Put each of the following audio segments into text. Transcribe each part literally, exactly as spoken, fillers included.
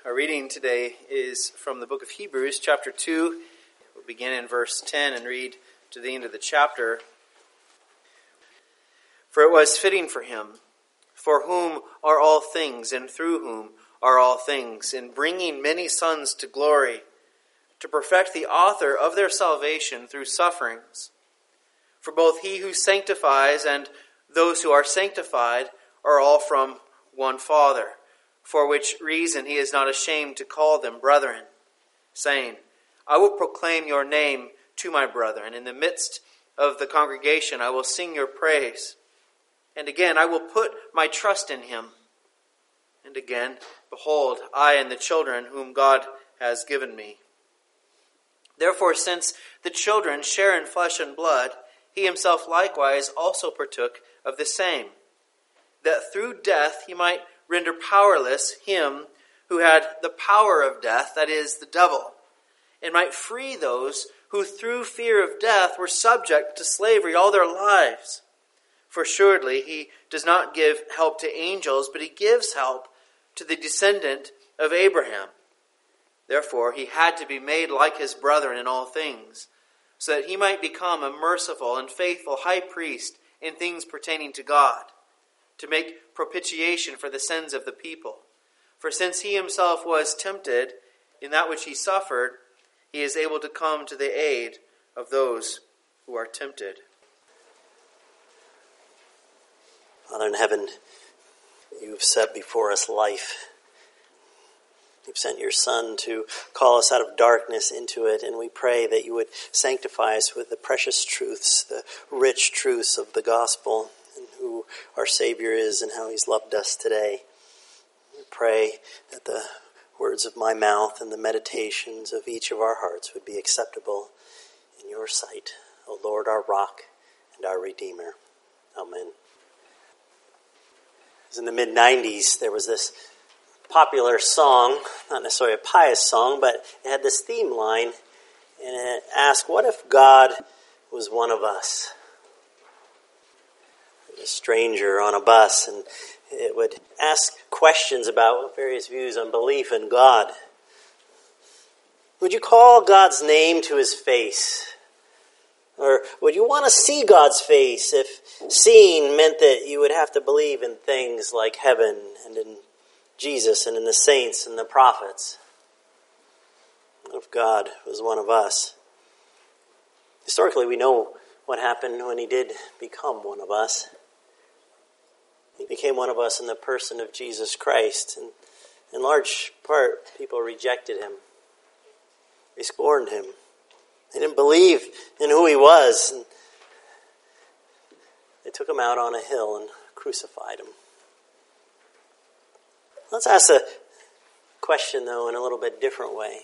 Our reading today is from the book of Hebrews, chapter two. We'll begin in verse ten and read to the end of the chapter. For it was fitting for him, for whom are all things, and through whom are all things, in bringing many sons to glory, to perfect the author of their salvation through sufferings. For both he who sanctifies and those who are sanctified are all from one Father, for which reason he is not ashamed to call them brethren, saying, I will proclaim your name to my brethren. In the midst of the congregation I will sing your praise. And again, I will put my trust in him. And again, behold, I and the children whom God has given me. Therefore, since the children share in flesh and blood, he himself likewise also partook of the same, that through death he might render powerless him who had the power of death, that is, the devil, and might free those who through fear of death were subject to slavery all their lives. For assuredly he does not give help to angels, but he gives help to the descendant of Abraham. Therefore he had to be made like his brethren in all things, so that he might become a merciful and faithful high priest in things pertaining to God, to make propitiation for the sins of the people. For since he himself was tempted in that which he suffered, he is able to come to the aid of those who are tempted. Father in heaven, you've set before us life. You've sent your Son to call us out of darkness into it, and we pray that you would sanctify us with the precious truths, the rich truths of the gospel, and who our Savior is and how he's loved us today. We pray that the words of my mouth and the meditations of each of our hearts would be acceptable in your sight, O Lord, our rock and our Redeemer. Amen. In the mid nineties, there was this popular song, not necessarily a pious song, but it had this theme line, and it asked, what if God was one of us? A stranger on a bus, and it would ask questions about various views on belief in God. Would you call God's name to his face? Or would you want to see God's face if seeing meant that you would have to believe in things like heaven and in Jesus and in the saints and the prophets? What if God was one of us? Historically, we know what happened when he did become one of us. He became one of us in the person of Jesus Christ. And in large part, people rejected him. They scorned him. They didn't believe in who he was. And they took him out on a hill and crucified him. Let's ask a question, though, in a little bit different way.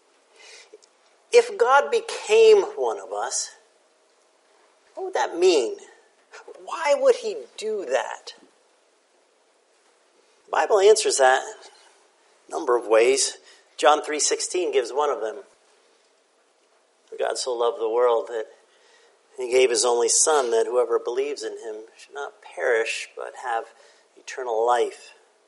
If God became one of us, what would that mean? Why would he do that? The Bible answers that a number of ways. John three sixteen gives one of them. For God so loved the world that he gave his only Son, that whoever believes in him should not perish but have eternal life.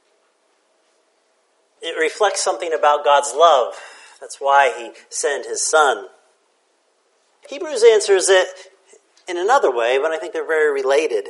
It reflects something about God's love. That's why he sent his Son. Hebrews answers it in another way, but I think they're very related.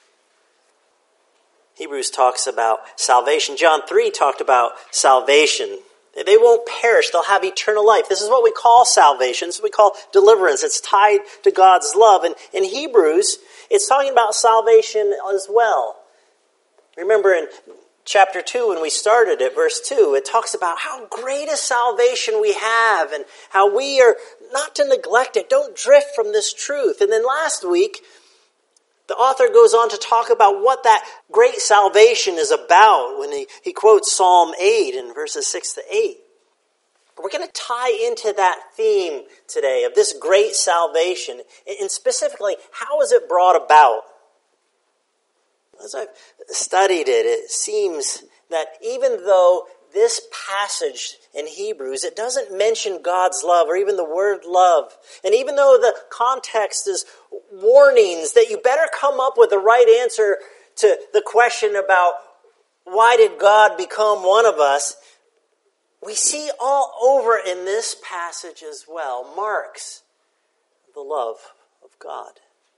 Hebrews talks about salvation. John three talked about salvation. They won't perish. They'll have eternal life. This is what we call salvation. This is what we call deliverance. It's tied to God's love. And in Hebrews, it's talking about salvation as well. Remember in chapter two, when we started at verse two, it talks about how great a salvation we have and how we are not to neglect it. Don't drift from this truth. And then last week, the author goes on to talk about what that great salvation is about when he, he quotes Psalm eight in verses six to eight. We're going to tie into that theme today of this great salvation, and specifically, how is it brought about? As I've studied it, it seems that even though this passage in Hebrews, it doesn't mention God's love or even the word love. And even though the context is warnings that you better come up with the right answer to the question about why did God become one of us, we see all over in this passage as well marks of the love of God.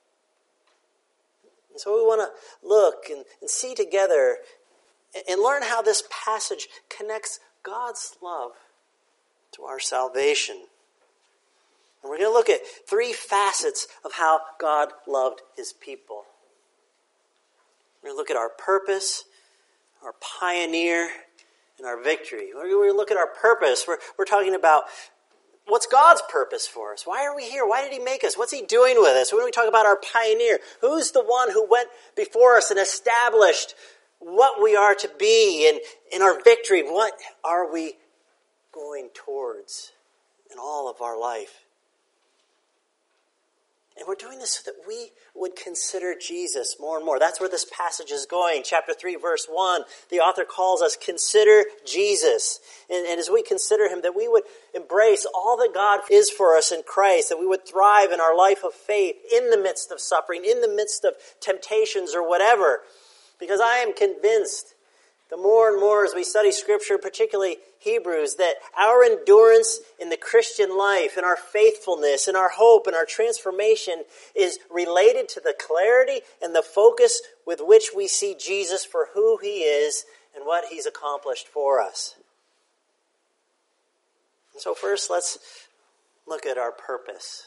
And so we want to look and, and see together and, and learn how this passage connects God's love to our salvation. And we're going to look at three facets of how God loved his people. We're going to look at our purpose, our pioneer, and our victory. We're going to look at our purpose. We're, we're talking about what's God's purpose for us? Why are we here? Why did he make us? What's he doing with us? When we talk about our pioneer, who's the one who went before us and established what we are to be? And in our victory, what are we going towards in all of our life? And we're doing this so that we would consider Jesus more and more. That's where this passage is going. Chapter three, verse one, the author calls us, consider Jesus. And, and as we consider him, that we would embrace all that God is for us in Christ, that we would thrive in our life of faith in the midst of suffering, in the midst of temptations or whatever. Because I am convinced, the more and more as we study Scripture, particularly Hebrews, that our endurance in the Christian life and our faithfulness and our hope and our transformation is related to the clarity and the focus with which we see Jesus for who he is and what he's accomplished for us. And so first, let's look at our purpose.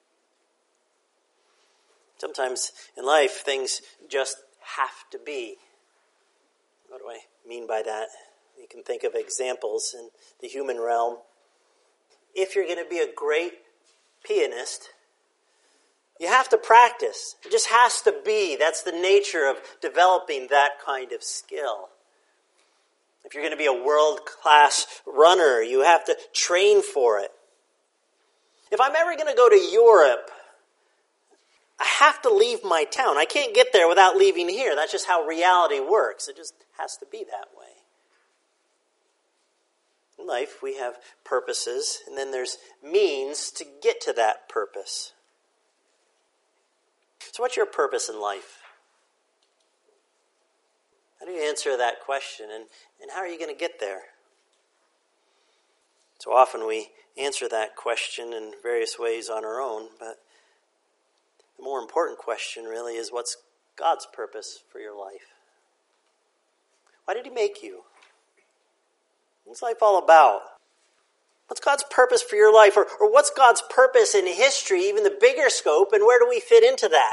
Sometimes in life, things just have to be. What do I mean by that? You can think of examples in the human realm. If you're going to be a great pianist, you have to practice. It just has to be. That's the nature of developing that kind of skill. If you're going to be a world-class runner, you have to train for it. If I'm ever going to go to Europe, I have to leave my town. I can't get there without leaving here. That's just how reality works. It just has to be that way. In life, we have purposes, and then there's means to get to that purpose. So what's your purpose in life? How do you answer that question, and, and how are you going to get there? So often we answer that question in various ways on our own, but the more important question really is, what's God's purpose for your life? Why did he make you? What's life all about? What's God's purpose for your life? Or, or what's God's purpose in history, even the bigger scope, and where do we fit into that?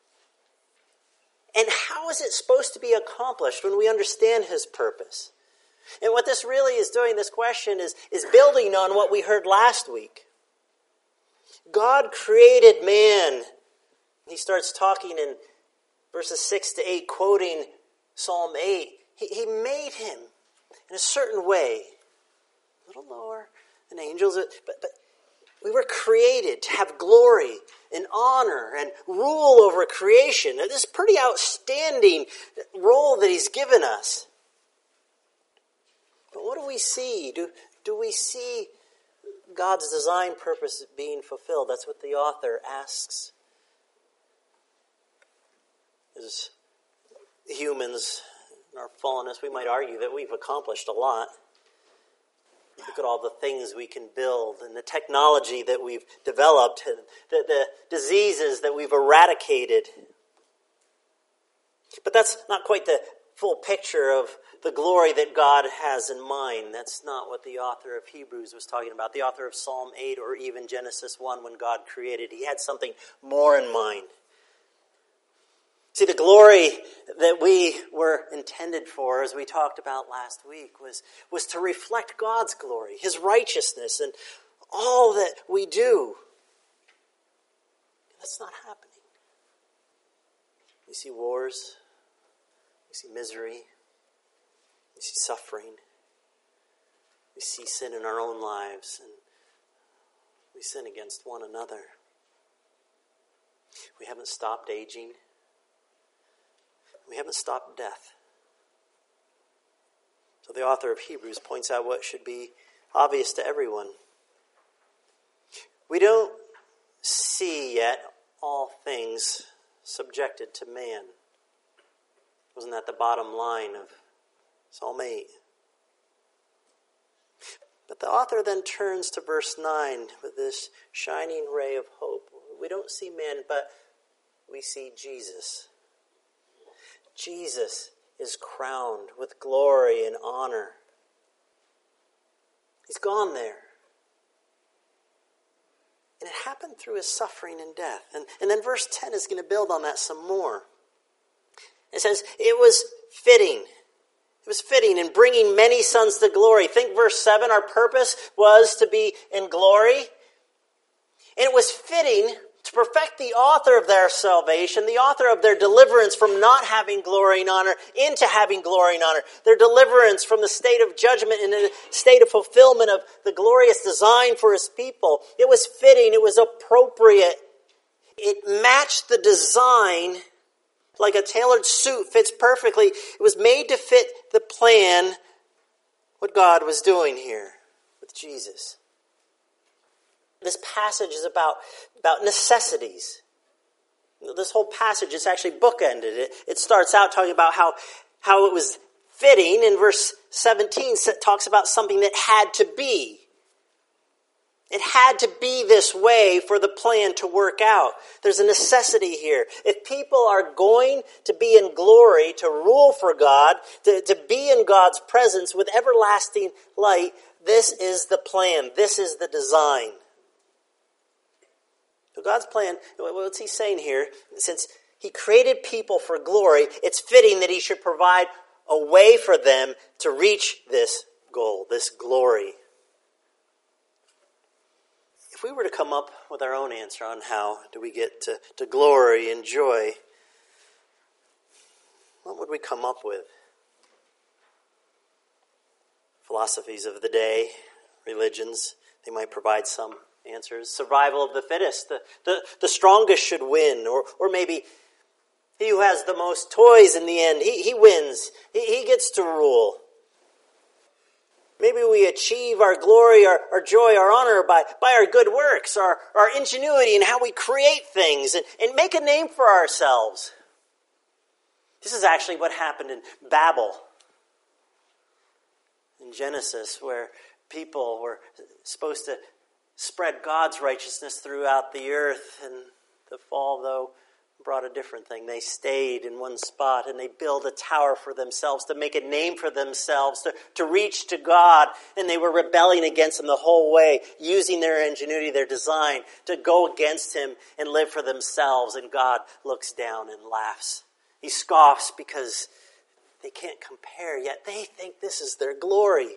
And how is it supposed to be accomplished when we understand his purpose? And what this really is doing, this question, is, is building on what we heard last week. God created man. He starts talking in verses six to eight, quoting Psalm eight. He, he made him in a certain way, a little lower than angels, but, but we were created to have glory and honor and rule over creation. This is a pretty outstanding role that he's given us. But what do we see? Do, do we see God's design purpose being fulfilled? That's what the author asks. As humans in our fallenness, we might argue that we've accomplished a lot. Look at all the things we can build and the technology that we've developed and the, the diseases that we've eradicated. But that's not quite the full picture of the glory that God has in mind. That's not what the author of Hebrews was talking about. The author of Psalm eight or even Genesis one, when God created, he had something more in mind. See, the glory that we were intended for, as we talked about last week, was, was to reflect God's glory, his righteousness, and all that we do. That's not happening. We see wars, we see misery, we see suffering, we see sin in our own lives, and we sin against one another. We haven't stopped aging. We haven't stopped death. So the author of Hebrews points out what should be obvious to everyone. We don't see yet all things subjected to man. Wasn't that the bottom line of Psalm eight? But the author then turns to verse nine with this shining ray of hope. We don't see man, but we see Jesus. Jesus is crowned with glory and honor. He's gone there. And it happened through his suffering and death. And, and then verse ten is going to build on that some more. It says, it was fitting. It was fitting in bringing many sons to glory. Think verse seven, our purpose was to be in glory. And it was fitting to perfect the author of their salvation, the author of their deliverance from not having glory and honor into having glory and honor, their deliverance from the state of judgment and the state of fulfillment of the glorious design for his people. It was fitting, it was appropriate. It matched the design like a tailored suit fits perfectly. It was made to fit the plan, what God was doing here with Jesus. This passage is about, about necessities. This whole passage is actually bookended. It, it starts out talking about how, how it was fitting. In verse seventeen, it talks about something that had to be. It had to be this way for the plan to work out. There's a necessity here. If people are going to be in glory, to rule for God, to, to be in God's presence with everlasting light, this is the plan. This is the design. So God's plan, what's he saying here? Since he created people for glory, it's fitting that he should provide a way for them to reach this goal, this glory. If we were to come up with our own answer on how do we get to, to glory and joy, what would we come up with? Philosophies of the day, religions, they might provide some answers. Survival of the fittest. The, the, the strongest should win. Or or maybe he who has the most toys in the end, he, he wins. He, he gets to rule. Maybe we achieve our glory, our, our joy, our honor by, by our good works, our, our ingenuity in how we create things and, and make a name for ourselves. This is actually what happened in Babel, in Genesis, where people were supposed to spread God's righteousness throughout the earth, and the fall, though, brought a different thing. They stayed in one spot and they built a tower for themselves to make a name for themselves, to, to reach to God, and they were rebelling against him the whole way, using their ingenuity, their design, to go against him and live for themselves, and God looks down and laughs. He scoffs because they can't compare, yet they think this is their glory.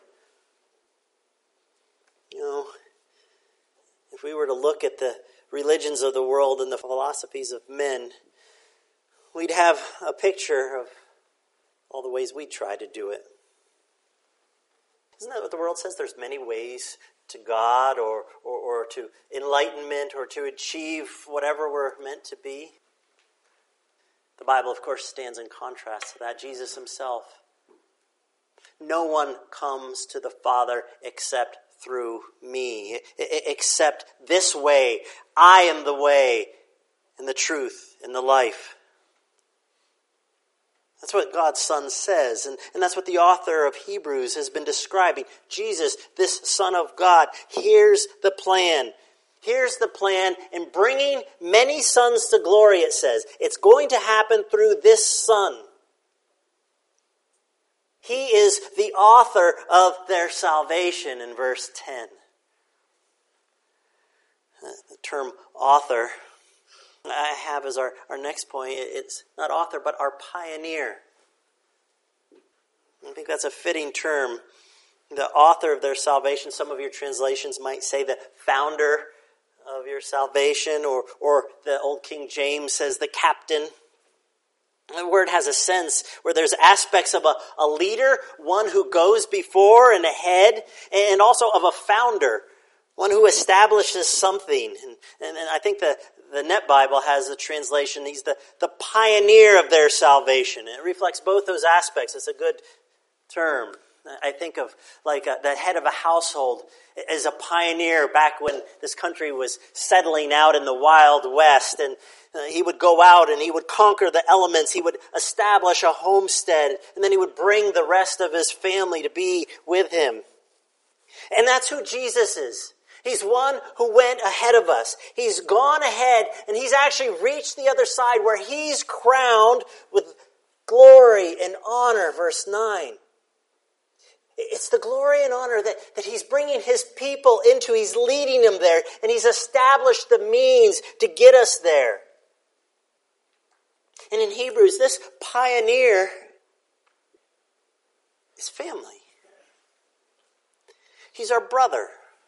You know, if we were to look at the religions of the world and the philosophies of men, we'd have a picture of all the ways we try to do it. Isn't that what the world says? There's many ways to God or, or, or to enlightenment or to achieve whatever we're meant to be. The Bible, of course, stands in contrast to that. Jesus himself. No one comes to the Father except through me, except this way. I am the way and the truth and the life. That's what God's Son says, and, and that's what the author of Hebrews has been describing. Jesus, this Son of God, here's the plan. Here's the plan in bringing many sons to glory, it says. It's going to happen through this Son. He is the author of their salvation in verse ten. The term author I have as our, our next point. It's not author, but our pioneer. I think that's a fitting term. The author of their salvation. Some of your translations might say the founder of your salvation, or, or the old King James says the captain. The word has a sense where there's aspects of a, a leader, one who goes before and ahead, and also of a founder, one who establishes something. And, and, and I think the, the Net Bible has a translation, he's the, the pioneer of their salvation. It reflects both those aspects. It's a good term. I think of like a, the head of a household as a pioneer back when this country was settling out in the Wild West, and uh, he would go out and he would conquer the elements. He would establish a homestead, and then he would bring the rest of his family to be with him. And And that's who Jesus is. He's one who went ahead of us. He's gone ahead and he's actually reached the other side where he's crowned with glory and honor. Verse nine. It's the glory and honor that, that he's bringing his people into. He's leading them there and he's established the means to get us there. And in Hebrews, this pioneer is family. He's our brother.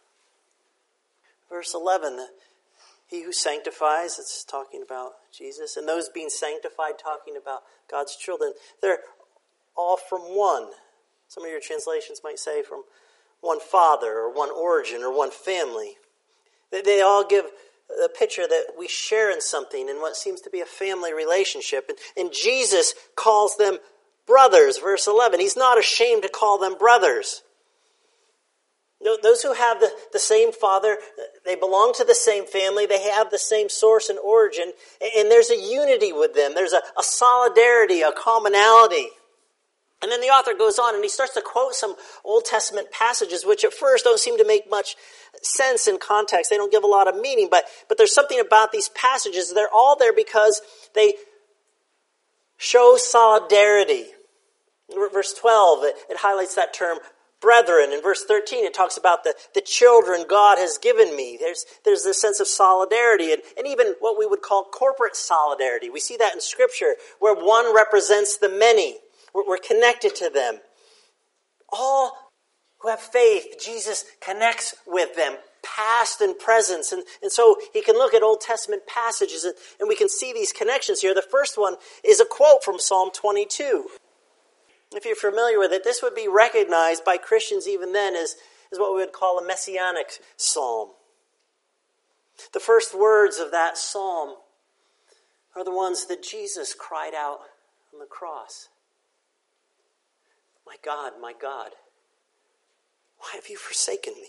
Verse eleven, he who sanctifies, it's talking about Jesus, and those being sanctified, talking about God's children, they're all from one. Some of your translations might say from one father or one origin or one family. They all give a picture that we share in something in what seems to be a family relationship. And, and Jesus calls them brothers, verse eleven. He's not ashamed to call them brothers. Those who have the, the same father, they belong to the same family, they have the same source and origin, and there's a unity with them. There's a, a solidarity, a commonality. And then the author goes on and he starts to quote some Old Testament passages which at first don't seem to make much sense in context. They don't give a lot of meaning, but, but there's something about these passages. They're all there because they show solidarity. In verse twelve, it, it highlights that term, brethren. In verse thirteen, it talks about the, the children God has given me. There's, there's this sense of solidarity and, and even what we would call corporate solidarity. We see that in Scripture where one represents the many. We're, we're connected to them. All who have faith, Jesus connects with them, past and present. And, and so he can look at Old Testament passages and, and we can see these connections here. The first one is a quote from Psalm twenty-two. If you're familiar with it, this would be recognized by Christians even then as, as what we would call a messianic psalm. The first words of that psalm are the ones that Jesus cried out on the cross. My God, my God, why have you forsaken me?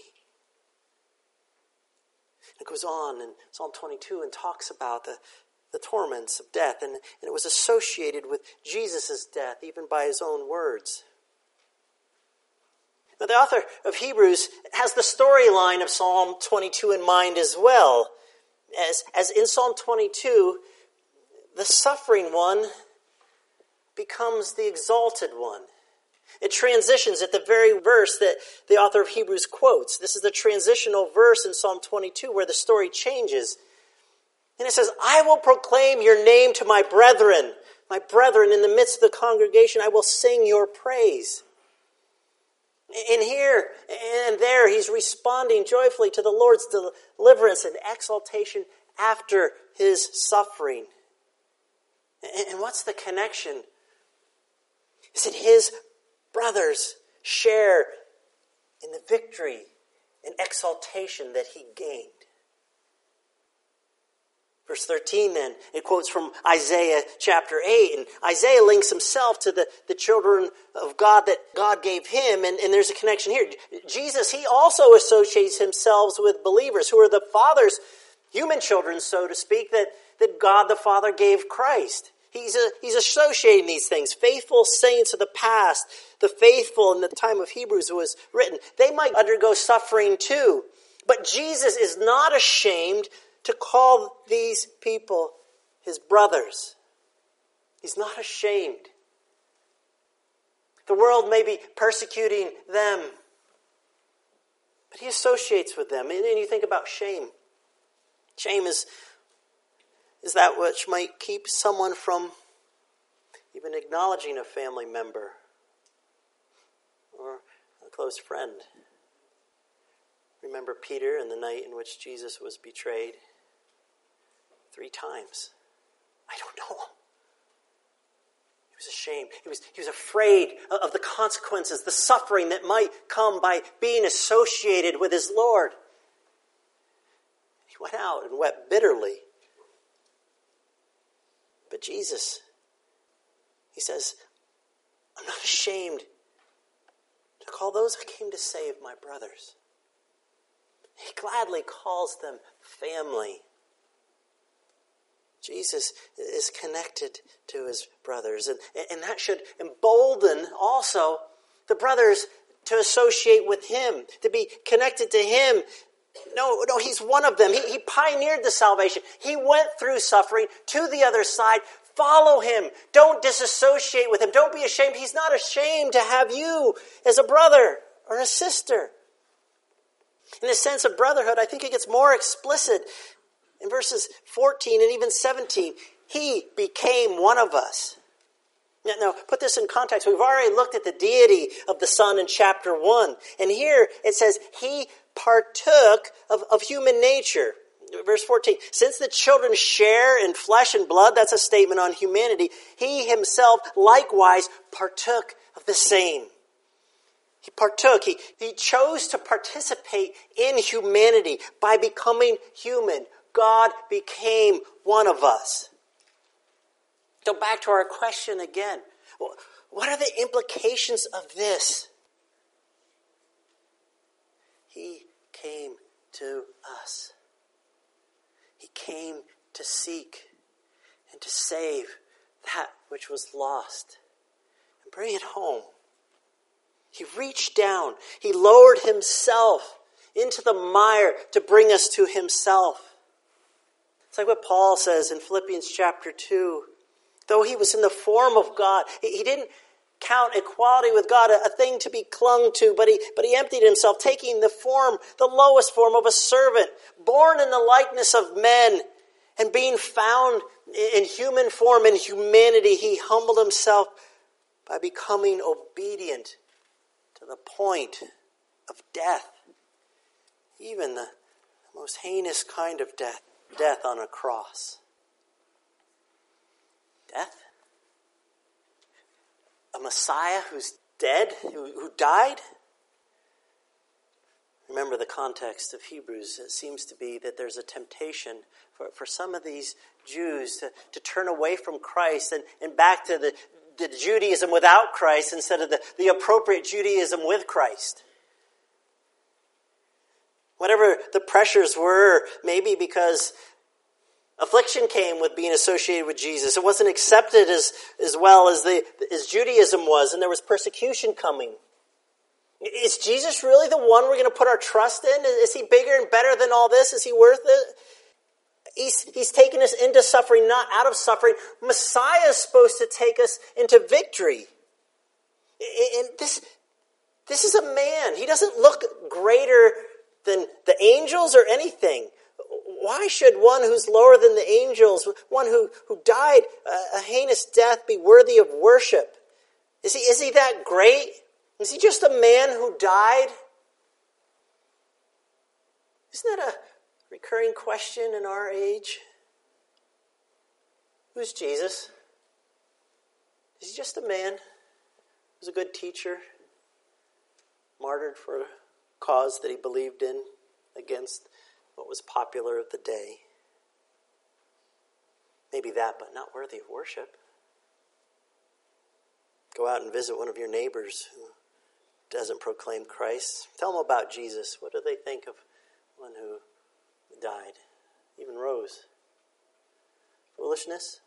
It goes on in Psalm twenty-two and talks about the the torments of death, and, and it was associated with Jesus' death, even by his own words. Now, the author of Hebrews has the storyline of Psalm twenty-two in mind as well. As, as in Psalm twenty-two, the suffering one becomes the exalted one. It transitions at the very verse that the author of Hebrews quotes. This is the transitional verse in Psalm twenty-two where the story changes. And it says, I will proclaim your name to my brethren. My brethren, in the midst of the congregation, I will sing your praise. And here and there, he's responding joyfully to the Lord's deliverance and exaltation after his suffering. And what's the connection? Is that his brothers share in the victory and exaltation that he gained. Verse thirteen then, it quotes from Isaiah chapter eight. And Isaiah links himself to the, the children of God that God gave him. And, and there's a connection here. Jesus, he also associates himself with believers who are the Father's human children, so to speak, that, that God the Father gave Christ. He's, a, he's associating these things. Faithful saints of the past, the faithful in the time of Hebrews was written. They might undergo suffering too. But Jesus is not ashamed to call these people his brothers. He's not ashamed. The world may be persecuting them, but he associates with them. And then you think about shame. Shame is, is that which might keep someone from even acknowledging a family member or a close friend. Remember Peter and the night in which Jesus was betrayed? Three times. I don't know him. He was ashamed. He was, he was afraid of the consequences, the suffering that might come by being associated with his Lord. He went out and wept bitterly. But Jesus, he says, I'm not ashamed to call those I came to save my brothers. He gladly calls them family. Jesus is connected to his brothers. And, and that should embolden also the brothers to associate with him, to be connected to him. No, no, he's one of them. He, he pioneered the salvation. He went through suffering to the other side. Follow him. Don't disassociate with him. Don't be ashamed. He's not ashamed to have you as a brother or a sister. In the sense of brotherhood, I think it gets more explicit in verses fourteen and even seventeen. He became one of us. Now, now, put this in context. We've already looked at the deity of the Son in chapter one. And here it says, he partook of, of human nature. Verse fourteen, since the children share in flesh and blood, that's a statement on humanity, he himself likewise partook of the same. He partook, he, he chose to participate in humanity by becoming human. God became one of us. So back to our question again. What are the implications of this? He came to us. He came to seek and to save that which was lost and bring it home. He reached down. He lowered himself into the mire to bring us to himself. It's like what Paul says in Philippians chapter two. Though he was in the form of God, he, he didn't count equality with God a, a thing to be clung to, but he, but he emptied himself, taking the form, the lowest form of a servant, born in the likeness of men, and being found in human form, in humanity, he humbled himself by becoming obedient to the point of death, even the most heinous kind of death, death on a cross. Death? A Messiah who's dead, who, who died? Remember the context of Hebrews. It seems to be that there's a temptation for, for some of these Jews to, to turn away from Christ and, and back to the, the Judaism without Christ instead of the, the appropriate Judaism with Christ. Whatever the pressures were, maybe because affliction came with being associated with Jesus. It wasn't accepted as, as well as, the, as Judaism was, and there was persecution coming. Is Jesus really the one we're going to put our trust in? Is he bigger and better than all this? Is he worth it? He's, he's taken us into suffering, not out of suffering. Messiah is supposed to take us into victory. And this, this is a man. He doesn't look greater than the angels or anything. Why should one who's lower than the angels, one who, who died a, a heinous death, be worthy of worship? Is he, is he that great? Is he just a man who died? Isn't that a recurring question in our age? Who's Jesus? Is he just a man who's a good teacher, martyred for a cause that he believed in against what was popular of the day? Maybe that, but not worthy of worship. Go out and visit one of your neighbors who doesn't proclaim Christ. Tell them about Jesus. What do they think of one who died, even rose? Foolishness?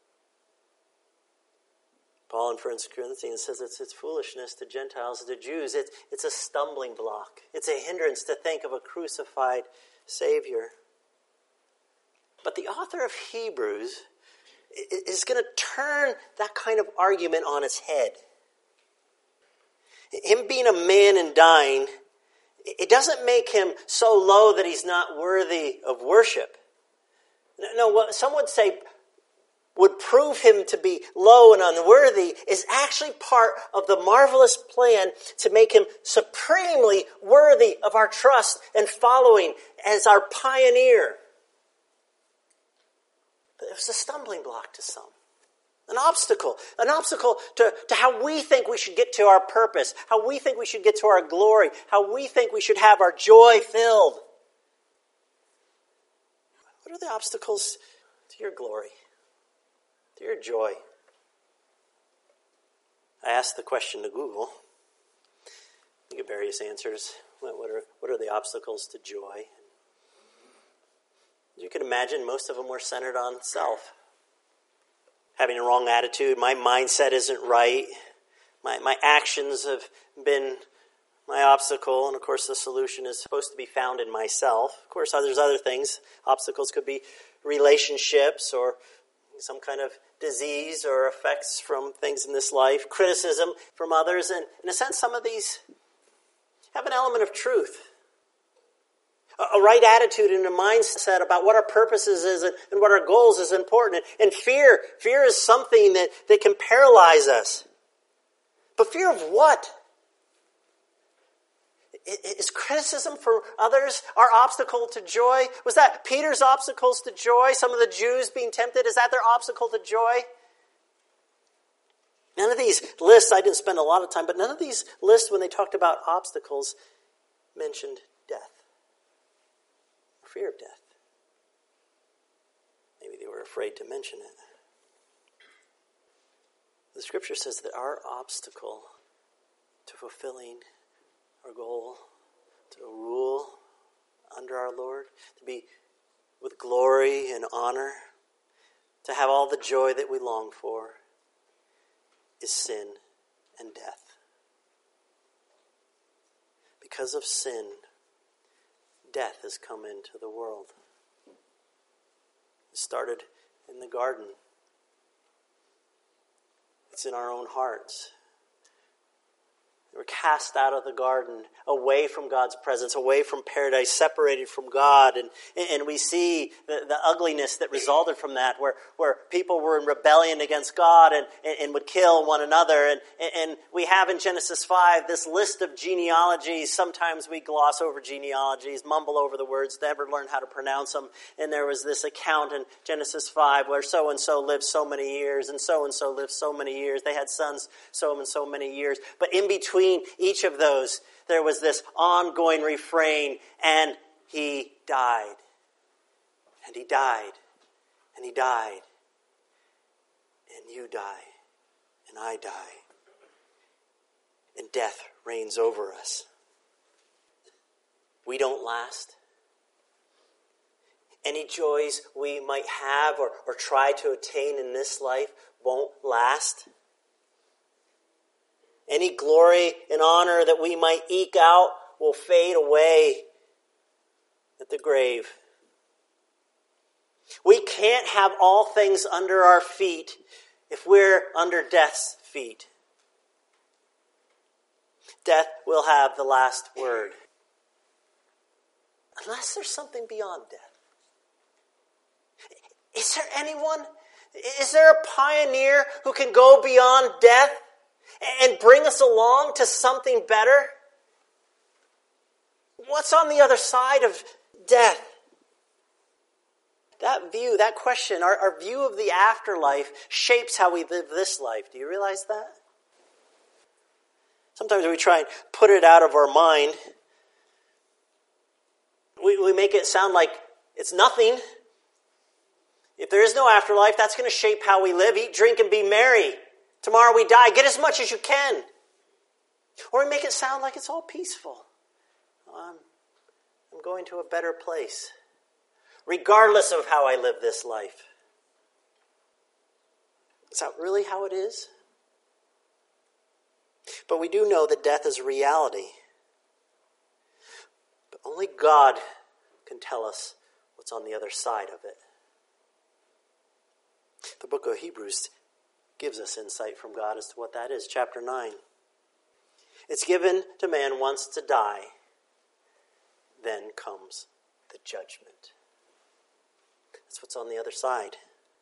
Paul in First Corinthians says it's, it's foolishness to Gentiles, to Jews. It's, it's a stumbling block. It's a hindrance to think of a crucified Savior. But the author of Hebrews is going to turn that kind of argument on its head. Him being a man and dying, it doesn't make him so low that he's not worthy of worship. No, what some would say would prove him to be low and unworthy is actually part of the marvelous plan to make him supremely worthy of our trust and following as our pioneer. But it was a stumbling block to some. An obstacle. An obstacle to, to how we think we should get to our purpose. How we think we should get to our glory. How we think we should have our joy filled. What are the obstacles to your glory? To your joy? I asked the question to Google. You get various answers. What, what, are, what are the obstacles to joy? You can imagine most of them were centered on self. Having a wrong attitude, my mindset isn't right, my, my actions have been my obstacle, and of course the solution is supposed to be found in myself. Of course, there's other things. Obstacles could be relationships or some kind of disease or effects from things in this life, criticism from others, and in a sense, some of these have an element of truth. A right attitude and a mindset about what our purposes is and what our goals is important. And fear, fear is something that, that can paralyze us. But fear of what? Is criticism for others our obstacle to joy? Was that Peter's obstacles to joy? Some of the Jews being tempted, is that their obstacle to joy? None of these lists, I didn't spend a lot of time, but none of these lists when they talked about obstacles mentioned death. Or fear of death. Maybe they were afraid to mention it. The scripture says that our obstacle to fulfilling our goal, to rule under our Lord, to be with glory and honor, to have all the joy that we long for, is sin and death. Because of sin, death has come into the world. It started in the garden. It's in our own hearts. We're cast out of the garden, away from God's presence, away from paradise, separated from God. And, and we see the, the ugliness that resulted from that, where, where people were in rebellion against God and, and, and would kill one another. And, and we have in Genesis five this list of genealogies. Sometimes we gloss over genealogies, mumble over the words, never learn how to pronounce them. And there was this account in Genesis five where so-and-so lived so many years and so-and-so lived so many years. They had sons so and so many years. But in between each of those, there was this ongoing refrain, and he died. And he died. And he died. And you die. And I die. And death reigns over us. We don't last. Any joys we might have or, or try to attain in this life won't last. Any glory and honor that we might eke out will fade away at the grave. We can't have all things under our feet if we're under death's feet. Death will have the last word. Unless there's something beyond death. Is there anyone? Is there a pioneer who can go beyond death and bring us along to something better? What's on the other side of death? That view, that question, our, our view of the afterlife shapes how we live this life. Do you realize that? Sometimes we try and put it out of our mind. We, we make it sound like it's nothing. If there is no afterlife, that's going to shape how we live. Eat, drink, and be merry. Tomorrow we die. Get as much as you can. Or we make it sound like it's all peaceful. Um, I'm going to a better place, regardless of how I live this life. Is that really how it is? But we do know that death is a reality. But only God can tell us what's on the other side of it. The book of Hebrews gives us insight from God as to what that is. Chapter nine. It's given to man once to die. Then comes the judgment. That's what's on the other side.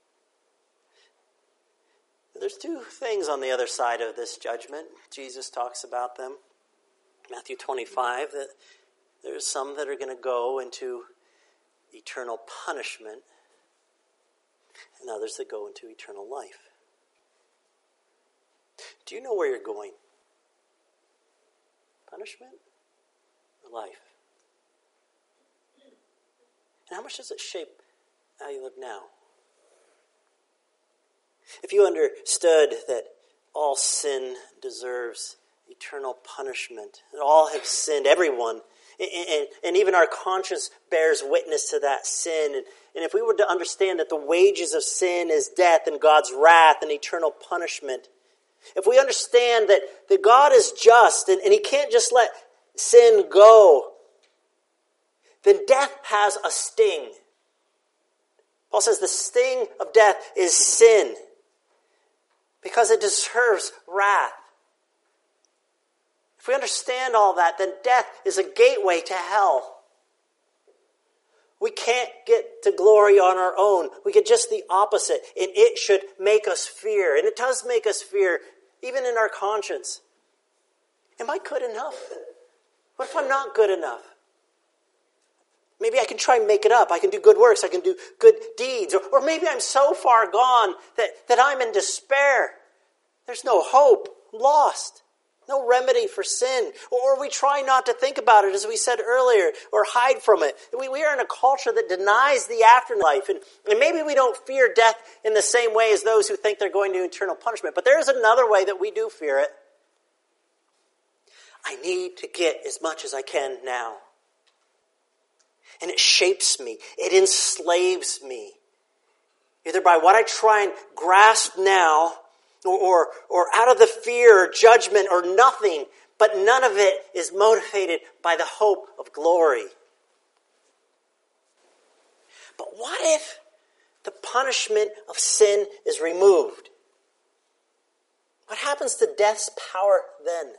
There's two things on the other side of this judgment. Jesus talks about them. Matthew twenty-five, that there's some that are going to go into eternal punishment, and others that go into eternal life. Do you know where you're going? Punishment or life? And how much does it shape how you live now? If you understood that all sin deserves eternal punishment, that all have sinned, everyone, and, and, and even our conscience bears witness to that sin, and, and if we were to understand that the wages of sin is death and God's wrath and eternal punishment, if we understand that, that God is just and, and He can't just let sin, go, then death has a sting. Paul says the sting of death is sin because it deserves wrath. If we understand all that, then death is a gateway to hell. We can't get to glory on our own. We get just the opposite. And it should make us fear. And it does make us fear, even in our conscience. Am I good enough? What if I'm not good enough? Maybe I can try and make it up. I can do good works. I can do good deeds. Or, or maybe I'm so far gone that, that I'm in despair. There's no hope. I'm lost. No remedy for sin. Or we try not to think about it, as we said earlier, or hide from it. We, we are in a culture that denies the afterlife. And, and maybe we don't fear death in the same way as those who think they're going to eternal punishment. But there is another way that we do fear it. I need to get as much as I can now. And it shapes me. It enslaves me. Either by what I try and grasp now, Or, or, or out of the fear or judgment or nothing, but none of it is motivated by the hope of glory. But what if the punishment of sin is removed? What happens to death's power then?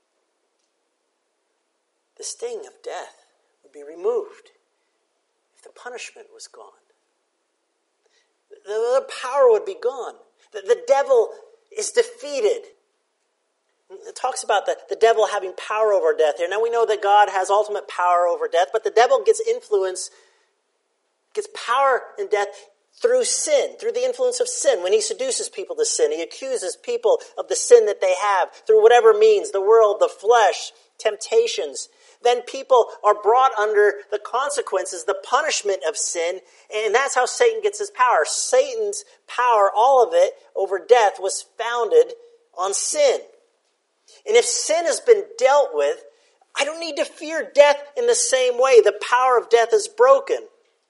The sting of death would be removed if the punishment was gone. The, the power would be gone. The, the devil is defeated. It talks about the, the devil having power over death here. Now we know that God has ultimate power over death, but the devil gets influence, gets power in death through sin, through the influence of sin. When he seduces people to sin, he accuses people of the sin that they have through whatever means, the world, the flesh, temptations. Then people are brought under the consequences, the punishment of sin, and that's how Satan gets his power. Satan's power, all of it, over death was founded on sin. And if sin has been dealt with, I don't need to fear death in the same way. The power of death is broken.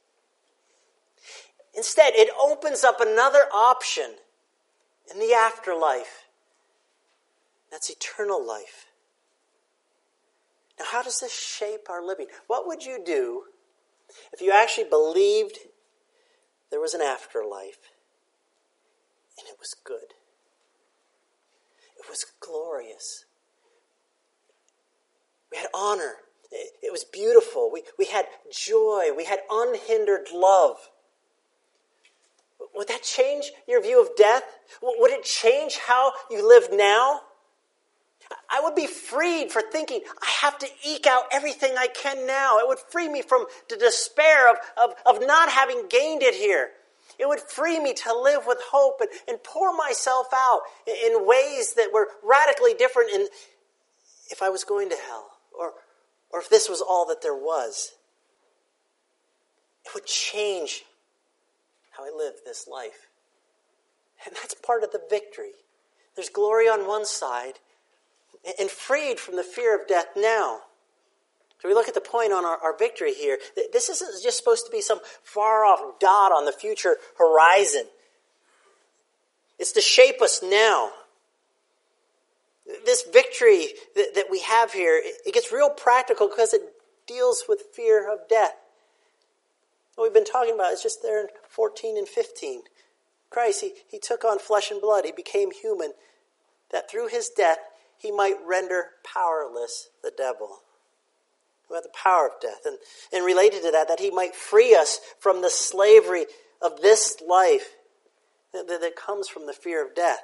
Instead, it opens up another option in the afterlife. That's eternal life. Now, how does this shape our living? What would you do if you actually believed there was an afterlife and it was good? It was glorious. We had honor. It, it was beautiful. We, we had joy. We had unhindered love. Would that change your view of death? Would it change how you live now? I would be freed for thinking, I have to eke out everything I can now. It would free me from the despair of, of, of not having gained it here. It would free me to live with hope and, and pour myself out in, in ways that were radically different in, if I was going to hell or, or if this was all that there was. It would change how I live this life. And that's part of the victory. There's glory on one side, and freed from the fear of death now. So we look at the point on our, our victory here. This isn't just supposed to be some far-off dot on the future horizon. It's to shape us now. This victory that, that we have here, it gets real practical because it deals with fear of death. What we've been talking about is just there in fourteen and fifteen. Christ, he, he took on flesh and blood. He became human, that through his death, he might render powerless the devil. About the power of death. And, and related to that, that he might free us from the slavery of this life that, that comes from the fear of death.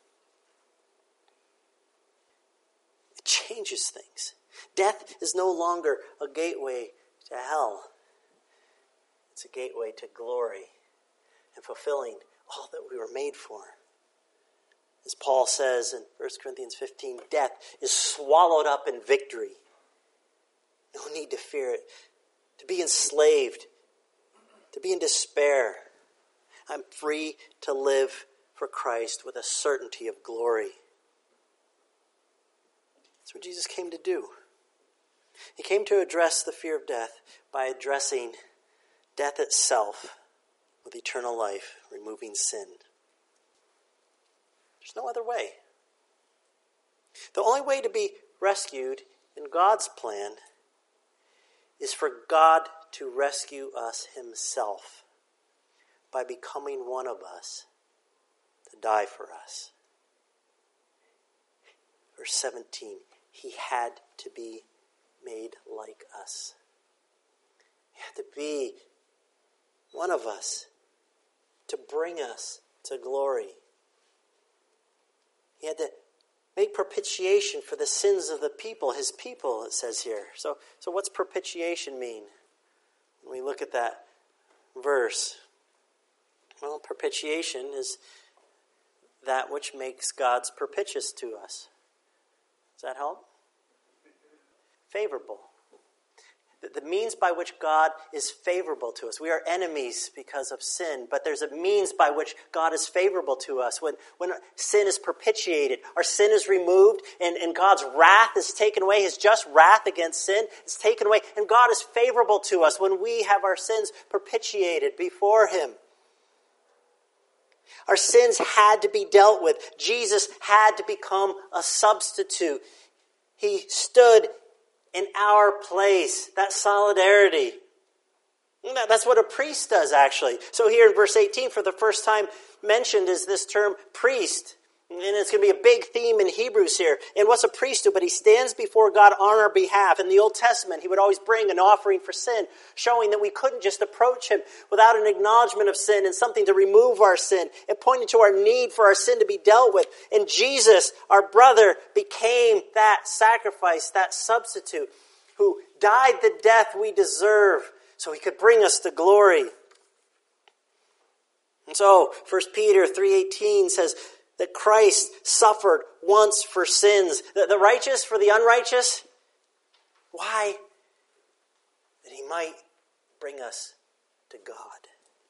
It changes things. Death is no longer a gateway to hell. It's a gateway to glory and fulfilling all that we were made for. As Paul says in First Corinthians fifteen, death is swallowed up in victory. No need to fear it. To be enslaved. To be in despair. I'm free to live for Christ with a certainty of glory. That's what Jesus came to do. He came to address the fear of death by addressing death itself with eternal life, removing sin. There's no other way. The only way to be rescued in God's plan is for God to rescue us himself by becoming one of us to die for us. Verse seventeen, he had to be made like us. He had to be one of us to bring us to glory. He had to make propitiation for the sins of the people, his people, it says here. So, so what's propitiation mean? When we look at that verse, well, propitiation is that which makes God's propitious to us. Does that help? Favorable. The means by which God is favorable to us. We are enemies because of sin, but there's a means by which God is favorable to us. When, when sin is propitiated, our sin is removed, and, and God's wrath is taken away, his just wrath against sin is taken away, and God is favorable to us when we have our sins propitiated before him. Our sins had to be dealt with. Jesus had to become a substitute. He stood in our place, that solidarity. That's what a priest does, actually. So here in verse eighteen, for the first time mentioned is this term priest. And it's going to be a big theme in Hebrews here. And what's a priest do? But he stands before God on our behalf. In the Old Testament, he would always bring an offering for sin, showing that we couldn't just approach him without an acknowledgement of sin and something to remove our sin. It pointed to our need for our sin to be dealt with. And Jesus, our brother, became that sacrifice, that substitute, who died the death we deserve so he could bring us to glory. And so, First Peter three eighteen says that Christ suffered once for sins. The, the righteous for the unrighteous. Why? That he might bring us to God.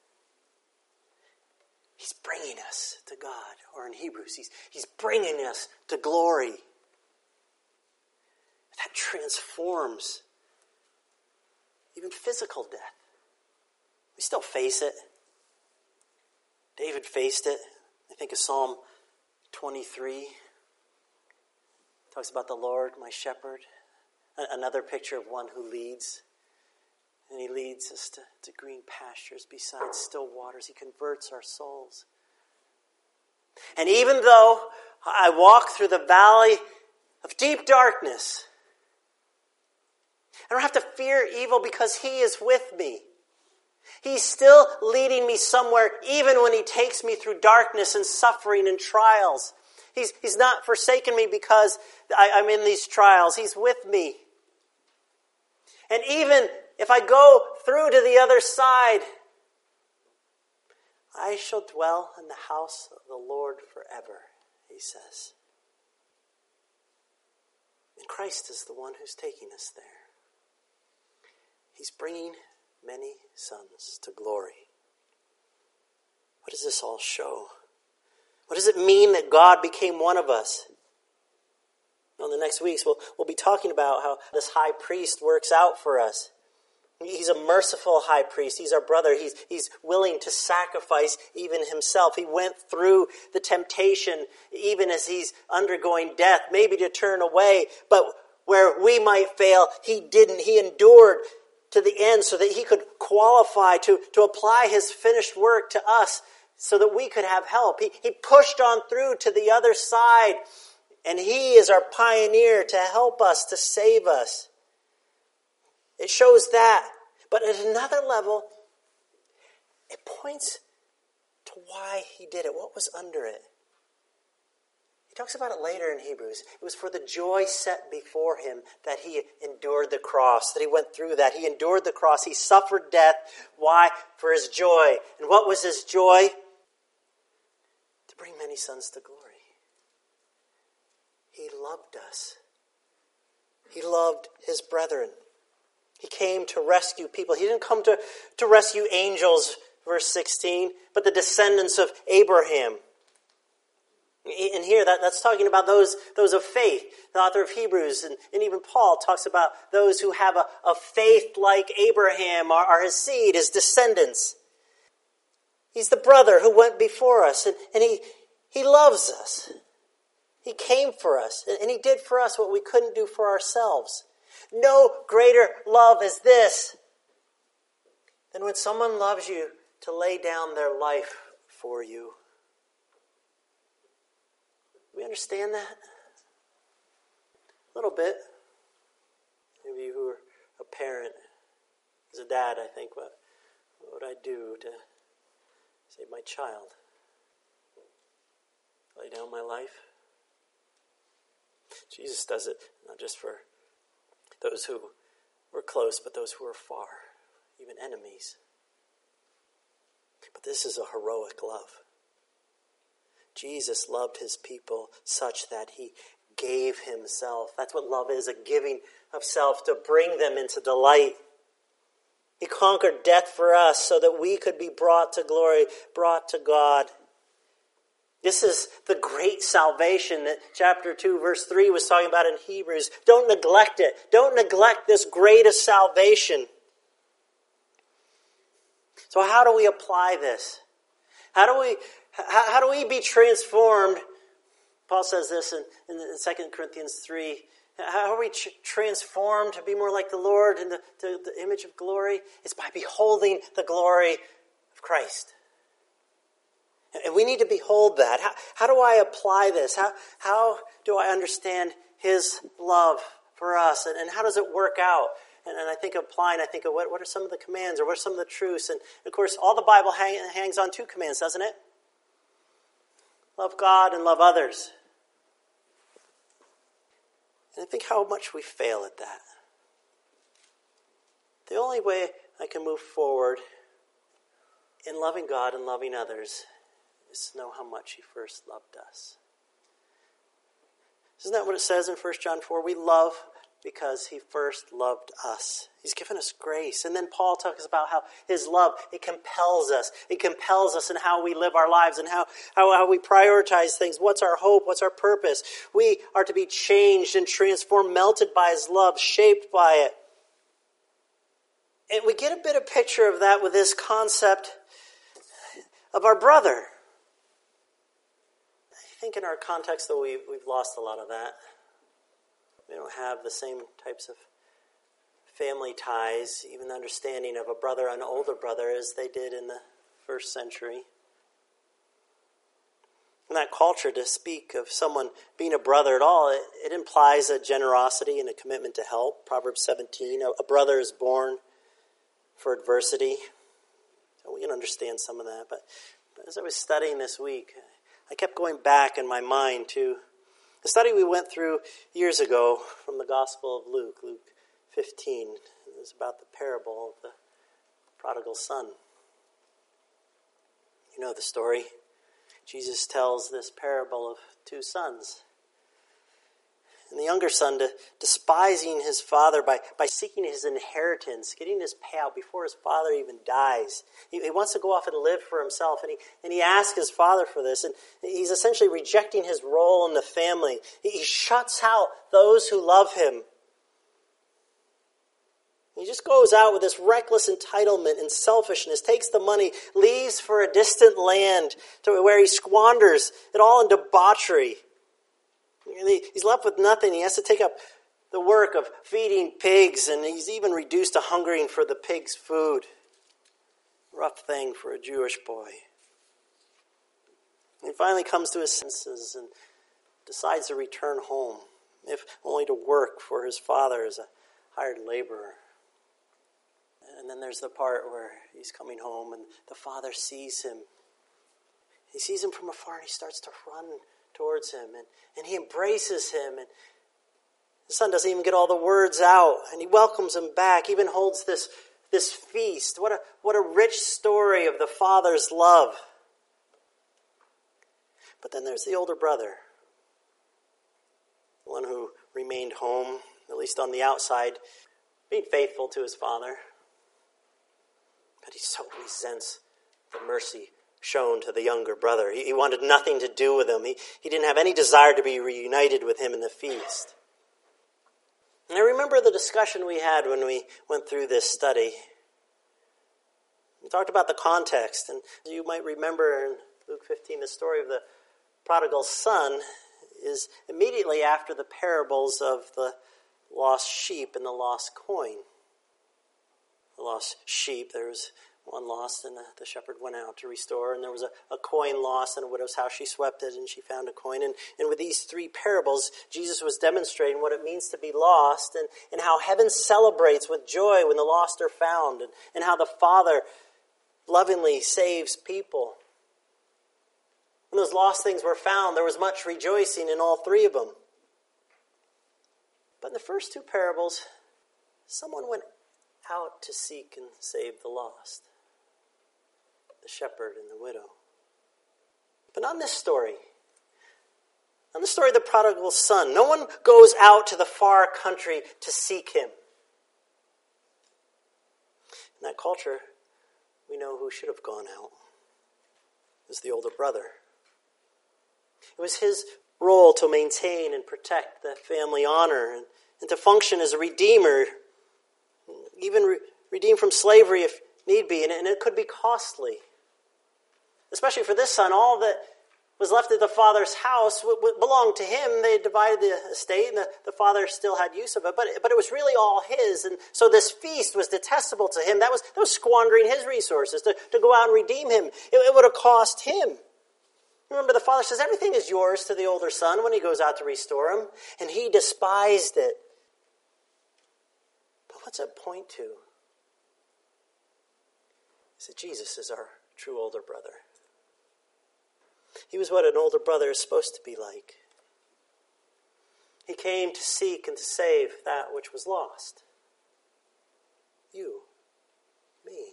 He's bringing us to God. Or in Hebrews, he's, he's bringing us to glory. That transforms even physical death. We still face it. David faced it. I think of Psalm twenty-three. Talks about the Lord, my shepherd. Another picture of one who leads. And he leads us to, to green pastures beside still waters. He converts our souls. And even though I walk through the valley of deep darkness, I don't have to fear evil because he is with me. He's still leading me somewhere, even when he takes me through darkness and suffering and trials. He's, he's not forsaken me because I, I'm in these trials. He's with me. And even if I go through to the other side, I shall dwell in the house of the Lord forever, he says. And Christ is the one who's taking us there. He's bringing many sons to glory. What does this all show? What does it mean that God became one of us? On the next weeks, we'll, we'll be talking about how this high priest works out for us. He's a merciful high priest. He's our brother. He's, he's willing to sacrifice even himself. He went through the temptation even as he's undergoing death, maybe to turn away. But where we might fail, he didn't. He endured to the end so that he could qualify to, to apply his finished work to us so that we could have help. He, he pushed on through to the other side, and he is our pioneer to help us, to save us. It shows that. But at another level, it points to why he did it. What was under it? He talks about it later in Hebrews. It was for the joy set before him that he endured the cross, that he went through that. He endured the cross. He suffered death. Why? For his joy. And what was his joy? To bring many sons to glory. He loved us. He loved his brethren. He came to rescue people. He didn't come to, to rescue angels, verse sixteen, but the descendants of Abraham. And here, that, that's talking about those, those of faith. The author of Hebrews and, and even Paul talks about those who have a, a faith like Abraham are, are his seed, his descendants. He's the brother who went before us, and, and he, he loves us. He came for us, and he did for us what we couldn't do for ourselves. No greater love is this than when someone loves you to lay down their life for you. Do we understand that? A little bit. Maybe you who are a parent, as a dad, I think, what, what would I do to save my child? Lay down my life? Jesus does it not just for those who were close, but those who are far, even enemies. But this is a heroic love. Jesus loved his people such that he gave himself. That's what love is, a giving of self to bring them into delight. He conquered death for us so that we could be brought to glory, brought to God. This is the great salvation that chapter two, verse three was talking about in Hebrews. Don't neglect it. Don't neglect this greatest salvation. So how do we apply this? How do we, how, how do we be transformed? Paul says this in, in, in Second Corinthians three. How are we tr- transformed to be more like the Lord in the, to the image of glory? It's by beholding the glory of Christ. And we need to behold that. How, how do I apply this? How, how do I understand his love for us? And, and how does it work out? And, and I think of applying, I think of what, what are some of the commands or what are some of the truths? And of course, all the Bible hang, hangs on two commands, doesn't it? Love God and love others. And I think how much we fail at that. The only way I can move forward in loving God and loving others is to know how much he first loved us. Isn't that what it says in First John four? We love because he first loved us. He's given us grace. And then Paul talks about how his love, it compels us. It compels us in how we live our lives and how, how, how we prioritize things. What's our hope? What's our purpose? We are to be changed and transformed, melted by his love, shaped by it. And we get a bit of picture of that with this concept of our brother. I think in our context, though, we've, we've lost a lot of that. We don't have the same types of family ties, even the understanding of a brother and an older brother as they did in the first century. In that culture, to speak of someone being a brother at all, it, it implies a generosity and a commitment to help. Proverbs seventeen, a, a brother is born for adversity. So we can understand some of that. But, but as I was studying this week, I kept going back in my mind to the study we went through years ago from the Gospel of Luke, Luke fifteen. It was about the parable of the prodigal son. You know the story. Jesus tells this parable of two sons. And the younger son, to, despising his father by, by seeking his inheritance, getting his payout before his father even dies. He, he wants to go off and live for himself, and he, and he asks his father for this. And he's essentially rejecting his role in the family. He, he shuts out those who love him. He just goes out with this reckless entitlement and selfishness, takes the money, leaves for a distant land to where he squanders it all in debauchery. He's left with nothing. He has to take up the work of feeding pigs, and he's even reduced to hungering for the pigs' food. Rough thing for a Jewish boy. He finally comes to his senses and decides to return home, if only to work for his father as a hired laborer. And then there's the part where he's coming home and the father sees him. He sees him from afar and he starts to run towards him, and, and he embraces him, and the son doesn't even get all the words out, and he welcomes him back, even holds this, this feast. What a, what a rich story of the father's love. But then there's the older brother, the one who remained home, at least on the outside, being faithful to his father. But he so resents the mercy shown to the younger brother. He, he wanted nothing to do with him. He, he didn't have any desire to be reunited with him in the feast. And I remember the discussion we had when we went through this study. We talked about the context, and you might remember in Luke fifteen the story of the prodigal son. is immediately after the parables of the lost sheep and the lost coin. The lost sheep, there was one lost, and the, the shepherd went out to restore, and there was a, a coin lost in a widow's house. She swept it, and she found a coin. And, and with these three parables, Jesus was demonstrating what it means to be lost, and, and how heaven celebrates with joy when the lost are found, and, and how the Father lovingly saves people. When those lost things were found, there was much rejoicing in all three of them. But in the first two parables, someone went out to seek and save the lost. The shepherd and the widow. But not in this story. Not in the story of the prodigal son. No one goes out to the far country to seek him. In that culture, we know who should have gone out. It was the older brother. It was his role to maintain and protect the family honor and, and to function as a redeemer, even re- redeem from slavery if need be, and, and it could be costly. Especially for this son, all that was left at the father's house w- w- belonged to him. They divided the estate, and the, the father still had use of it, but, but it was really all his, and so this feast was detestable to him. That was, that was squandering his resources to, to go out and redeem him. It, it would have cost him. Remember, the father says everything is yours to the older son when he goes out to restore him, and he despised it. But what's it point to? Is that Jesus is our true older brother. He was what an older brother is supposed to be like. He came to seek and to save that which was lost. You, me.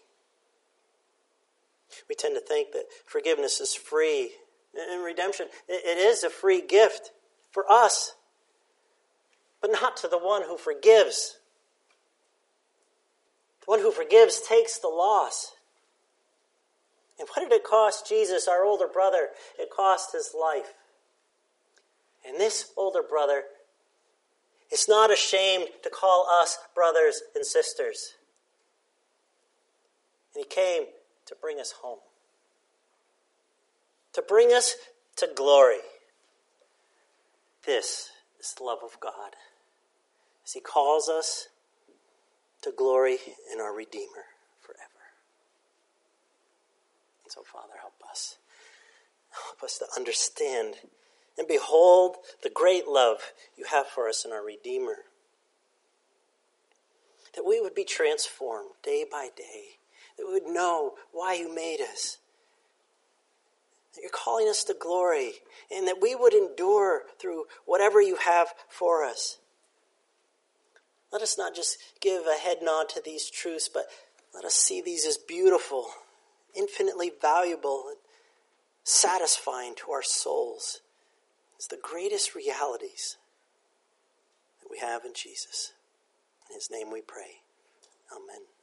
We tend to think that forgiveness is free. And redemption, it is a free gift for us, but not to the one who forgives. The one who forgives takes the loss. And what did it cost Jesus, our older brother? It cost his life. And this older brother is not ashamed to call us brothers and sisters. And he came to bring us home. To bring us to glory. This is the love of God, as he calls us to glory in our Redeemer forever. And so, Father, help us. Help us to understand and behold the great love you have for us in our Redeemer. That we would be transformed day by day. That we would know why you made us. That you're calling us to glory, and that we would endure through whatever you have for us. Let us not just give a head nod to these truths, but let us see these as beautiful, infinitely valuable, and satisfying to our souls. It's the greatest realities that we have in Jesus. In his name we pray. Amen.